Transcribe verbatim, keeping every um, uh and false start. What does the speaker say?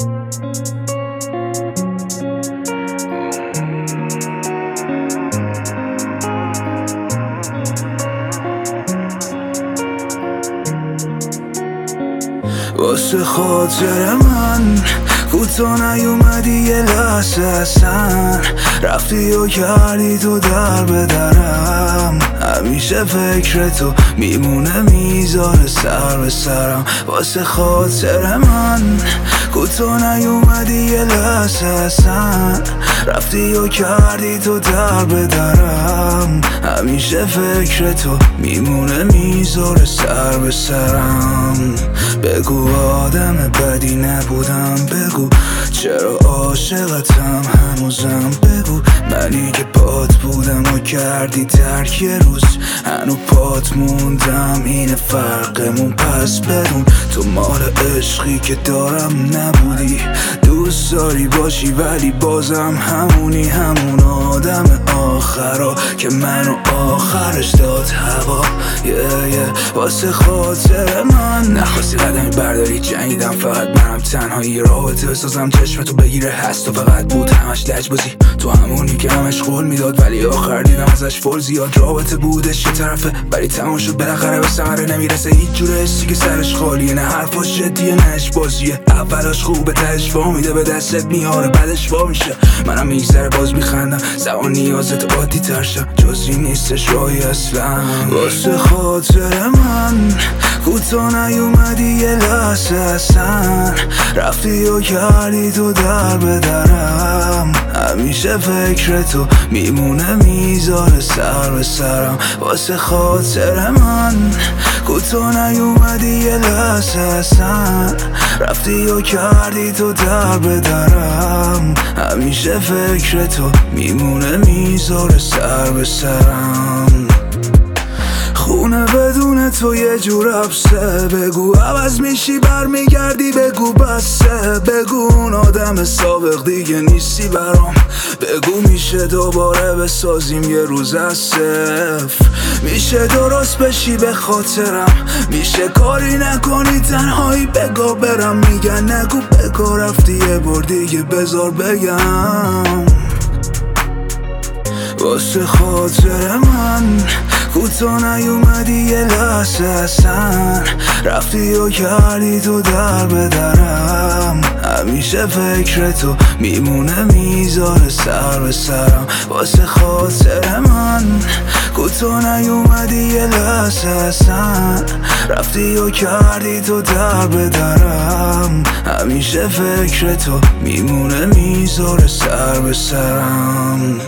واسه خاطر من کوتا نیومدی یه لحظه اصلا، رفتی و کردی تو در به درم. همیشه فکر تو میمونه میذاره سر به سرم. واسه خاطر من کوتا نیومدی یه لحظه اصلا، رفتی و کردی تو در به درم. همیشه فکر تو میمونه میذاره سر به سرم. بگو آدم بدی نبودم، بگو چرا عاشقتم هنوزم، بگو منی که پات بودم و کردی ترک یه روز، هنو پات موندم اینه فرقمون. پس بدون تو مال عشقی که دارم نبودی، دوست داری باشی ولی بازم همونی، همون آدم آخرا که منو آخرش داد هوا. yeah, yeah. واسه خاطر من نخواستی قدمی برداری، جنگیدم فقط منم تنهایی، رابطه بسازم چشمتو بگیره هست و فقط بود همش لجبازی. تو همونی که همش قول میداد ولی آخر دیدم ازش فول زیاد. رابطه بودش یه طرفه ولی تمام شد بالاخره به ثمره نمیرسه. هیچ جوره حسی که سرش خالیه، نه حرفاش جدیه نه اش بازیه. اولاش خوبه تهش وا میده به دستت میاره بعدش وا میشه. منم میگذره باز میخندم، زمان نیازت عادی تر شد، جزی نیستش راهی اصلا. واسه خاطر من کوتا نیومدی یه لحظه اصلا، رفتی و کردی تو در به درم. همیشه فکر تو میمونه میذاره سر به سرم. واسه خاطر من کوتا نیومدی یه لحظه اصلا، رفتی و کردی تو در به درم. همیشه فکر تو میمونه میذاره سر به سرم. خونه بدون تو یه جور حبسه، بگو عوض میشی برمیگردی، بگو بسه، بگو اون آدم سابق دیگه نیستی برام، بگو میشه دوباره بسازیم یه روز از صفر، میشه درست بشی به خاطرم، میشه کاری نکنی تنهایی بگو برم. میگن نگو بگو رفتی یه بار دیگه بذار بگم. واسه خاطر من کوتا نیومدی یه لحظه اصلا، رفتی و کردی تو در به درم. همیشه فکر تو میمونه میذاره سر به سرم. واسه خاطر من کوتا نیومدی یه لحظه اصلا، رفتی و کردی تو در به درم. همیشه فکر تو میمونه میذاره سر به سرم.